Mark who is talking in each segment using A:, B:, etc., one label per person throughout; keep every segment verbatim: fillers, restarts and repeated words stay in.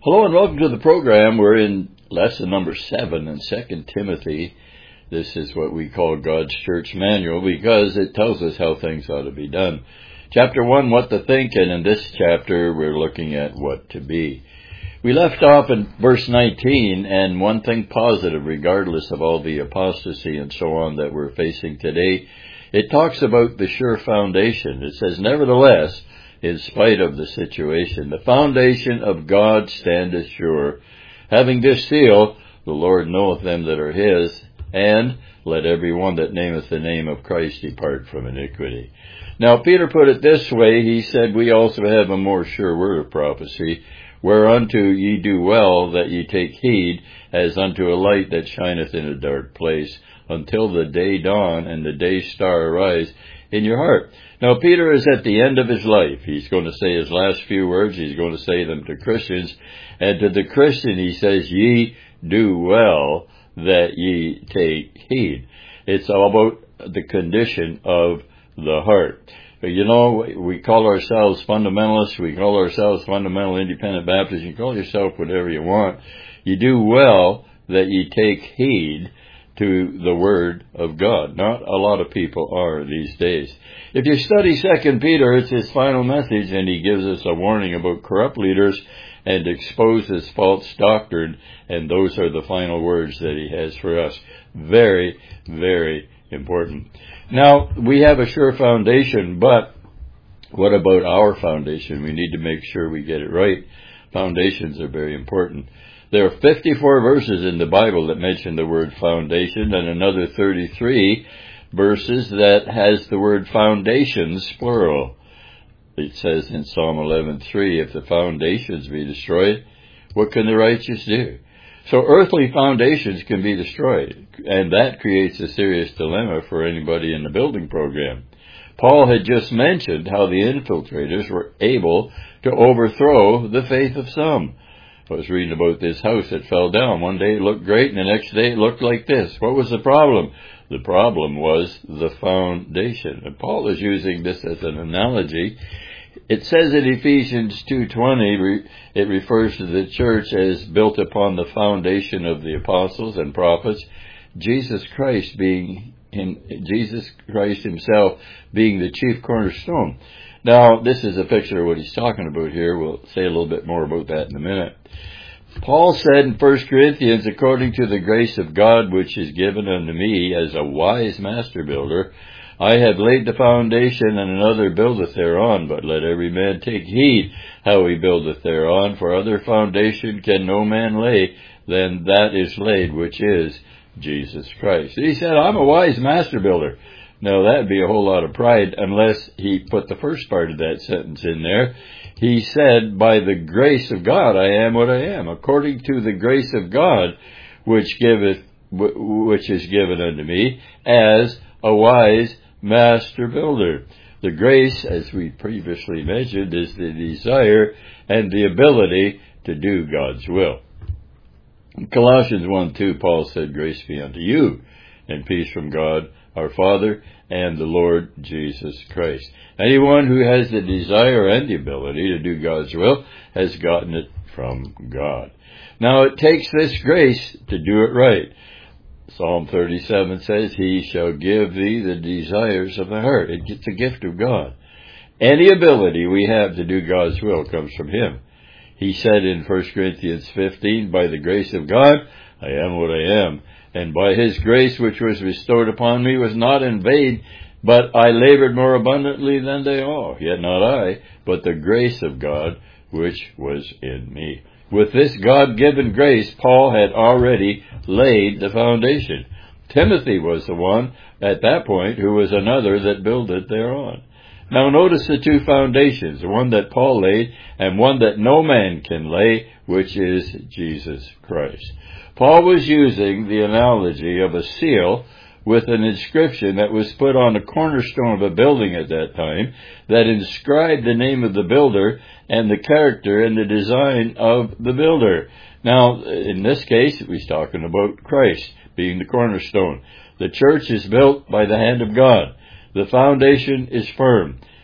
A: Hello and welcome to the program. We're in lesson number seven in Second Timothy. This is what we call God's Church Manual because it tells us how things ought to be done. Chapter one, what to think, and in this chapter we're looking at what to be. We left off in verse nineteen, and one thing positive, regardless of all the apostasy and so on that we're facing today, it talks about the sure foundation. It says, nevertheless, in spite of the situation, the foundation of God standeth sure. Having this seal, the Lord knoweth them that are his, and let every one that nameth the name of Christ depart from iniquity. Now, Peter put it this way. He said, we also have a more sure word of prophecy, whereunto ye do well that ye take heed, as unto a light that shineth in a dark place, until the day dawn and the day star arise in your heart. Now, Peter is at the end of his life. He's going to say his last few words. He's going to say them to Christians. And to the Christian, he says, ye do well that ye take heed. It's all about the condition of the heart. You know, we call ourselves fundamentalists. We call ourselves fundamental independent Baptists. You call yourself whatever you want. You do well that ye take heed to the Word of God. Not a lot of people are these days. If you study Second Peter, it's his final message, and he gives us a warning about corrupt leaders and exposes false doctrine, and those are the final words that he has for us. Very, very important. Now, we have a sure foundation, but what about our foundation? We need to make sure we get it right. Foundations are very important. There are fifty-four verses in the Bible that mention the word foundation, and another thirty-three verses that has the word foundations, plural. It says in Psalm eleven three, if the foundations be destroyed, what can the righteous do? So earthly foundations can be destroyed, and that creates a serious dilemma for anybody in the building program. Paul had just mentioned how the infiltrators were able to overthrow the faith of some. I was reading about this house that fell down. One day it looked great, and the next day it looked like this. What was the problem? The problem was the foundation. And Paul is using this as an analogy. It says in Ephesians two twenty, it refers to the church as built upon the foundation of the apostles and prophets, Jesus Christ being in, Jesus Christ himself being the chief cornerstone. Now, this is a picture of what he's talking about here. We'll say a little bit more about that in a minute. Paul said in First Corinthians, according to the grace of God which is given unto me as a wise master builder, I have laid the foundation, and another buildeth thereon. But let every man take heed how he buildeth thereon, for other foundation can no man lay than that is laid, which is Jesus Christ. He said, I'm a wise master builder. Now, that'd be a whole lot of pride unless he put the first part of that sentence in there. He said, by the grace of God, I am what I am, according to the grace of God, which giveth, which is given unto me, as a wise master builder. The grace, as we previously mentioned, is the desire and the ability to do God's will. In Colossians one two, Paul said, grace be unto you, and peace from God, our Father, and the Lord Jesus Christ. Anyone who has the desire and the ability to do God's will has gotten it from God. Now, it takes this grace to do it right. Psalm thirty-seven says, he shall give thee the desires of the heart. It's a gift of God. Any ability we have to do God's will comes from him. He said in First Corinthians fifteen, by the grace of God, I am what I am. And by his grace which was bestowed upon me was not in vain, but I labored more abundantly than they all. Yet not I, but the grace of God which was in me. With this God-given grace, Paul had already laid the foundation. Timothy was the one at that point who was another that builded thereon. Now notice the two foundations, the one that Paul laid and one that no man can lay, which is Jesus Christ. Paul was using the analogy of a seal with an inscription that was put on the cornerstone of a building at that time that inscribed the name of the builder and the character and the design of the builder. Now, in this case, he's talking about Christ being the cornerstone. The church is built by the hand of God. The foundation is firm.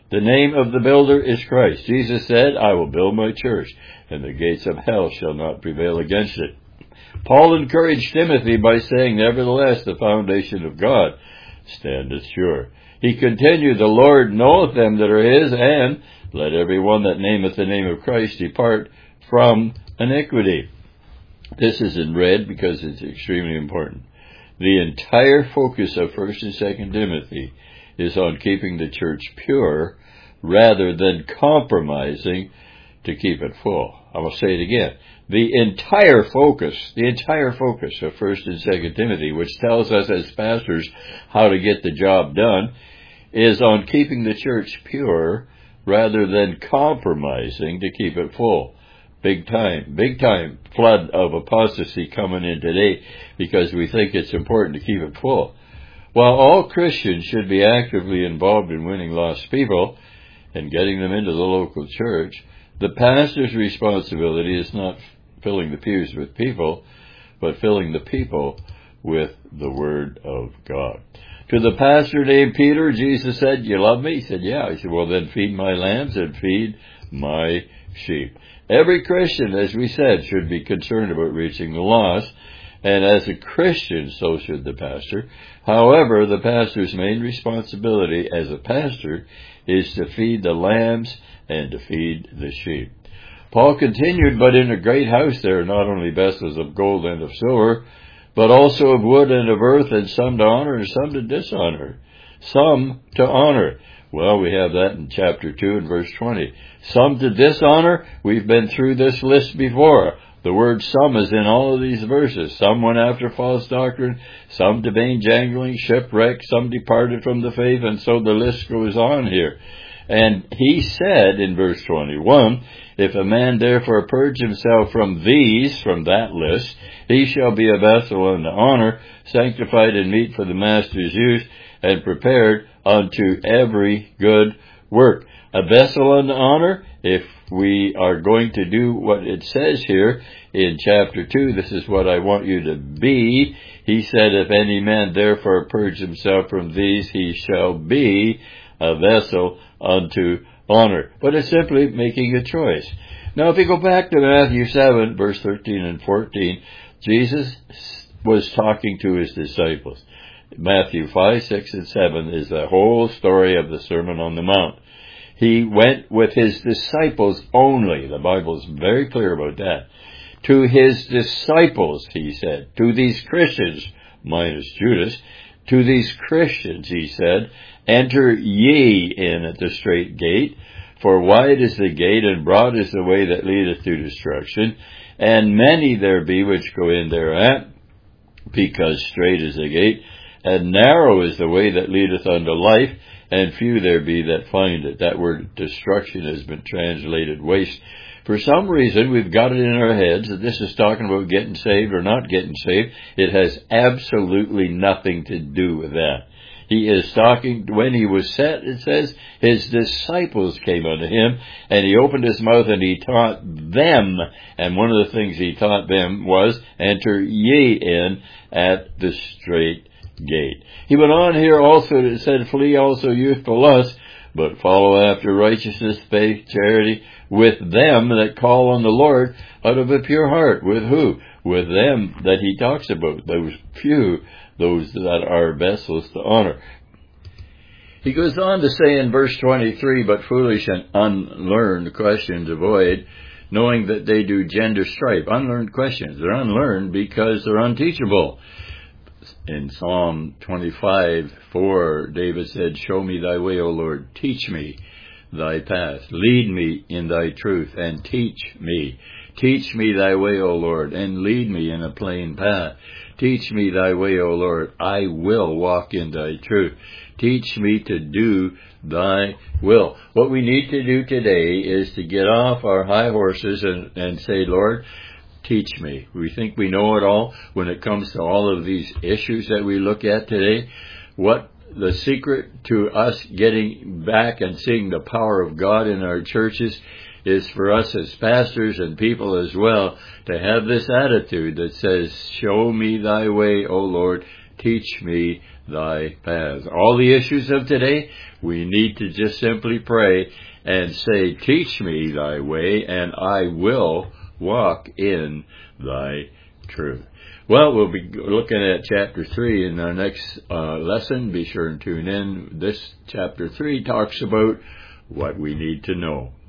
A: The name of the builder is Christ. Jesus said, I will build my church, and the gates of hell shall not prevail against it. Paul encouraged Timothy by saying, nevertheless, the foundation of God standeth sure. He continued, the Lord knoweth them that are his, and let every one that nameth the name of Christ depart from iniquity. This is in red because it's extremely important. The entire focus of First and Second Timothy is on keeping the church pure rather than compromising to keep it full. I will say it again. The entire focus, the entire focus of First and Second Timothy, which tells us as pastors how to get the job done, is on keeping the church pure rather than compromising to keep it full. Big time, big time flood of apostasy coming in today because we think it's important to keep it full. While all Christians should be actively involved in winning lost people and getting them into the local church, the pastor's responsibility is not filling the pews with people, but filling the people with the Word of God. To the pastor named Peter, Jesus said, you love me? He said, yeah. He said, well, then feed my lambs and feed my sheep. Every Christian, as we said, should be concerned about reaching the lost, and as a Christian, so should the pastor. However, the pastor's main responsibility as a pastor is to feed the lambs and to feed the sheep. Paul continued, but in a great house there are not only vessels of gold and of silver, but also of wood and of earth, and some to honor and some to dishonor. Some to honor. Well, we have that in chapter two and verse twenty. Some to dishonor, we've been through this list before. The word some is in all of these verses. Some went after false doctrine, some to vain jangling, shipwreck, some departed from the faith, and so the list goes on here. And he said in verse twenty-one, if a man therefore purge himself from these, from that list, he shall be a vessel unto honor, sanctified and meet for the master's use, and prepared unto every good work. A vessel unto honor, if we are going to do what it says here in chapter two, this is what I want you to be. He said, if any man therefore purge himself from these, he shall be a vessel unto honor. But it's simply making a choice. Now, if you go back to Matthew seven, verse thirteen and fourteen, Jesus was talking to his disciples. Matthew five, six, and seven is the whole story of the Sermon on the Mount. He went with his disciples only. The Bible is very clear about that. To his disciples, he said, to these Christians, minus Judas, to these Christians, he said, enter ye in at the strait gate, for wide is the gate, and broad is the way that leadeth to destruction, and many there be which go in thereat, because strait is the gate, and narrow is the way that leadeth unto life, and few there be that find it. That word destruction has been translated waste. For some reason, we've got it in our heads that this is talking about getting saved or not getting saved. It has absolutely nothing to do with that. He is talking, when he was set, it says, his disciples came unto him, and he opened his mouth and he taught them. And one of the things he taught them was, enter ye in at the strait gate. He went on here also, it said, flee also youthful lust, but follow after righteousness, faith, charity, with them that call on the Lord out of a pure heart. With who? With them that he talks about, those few, those that are vessels to honor. He goes on to say in verse twenty-three, but foolish and unlearned questions avoid, knowing that they do gender strife. Unlearned questions. They're unlearned because they're unteachable. In Psalm twenty-five, four, David said, show me thy way, O Lord, teach me thy path, lead me in thy truth, and teach me. Teach me thy way, O Lord, and lead me in a plain path. Teach me thy way, O Lord, I will walk in thy truth. Teach me to do thy will. What we need to do today is to get off our high horses and, and say, Lord, teach me. We think we know it all when it comes to all of these issues that we look at today. What the secret to us getting back and seeing the power of God in our churches is for us as pastors and people as well to have this attitude that says, show me thy way, O Lord, teach me thy paths. All the issues of today, we need to just simply pray and say, teach me thy way, and I will walk in thy truth. Well, we'll be looking at chapter three in our next uh, lesson. Be sure and tune in. This chapter three talks about what we need to know.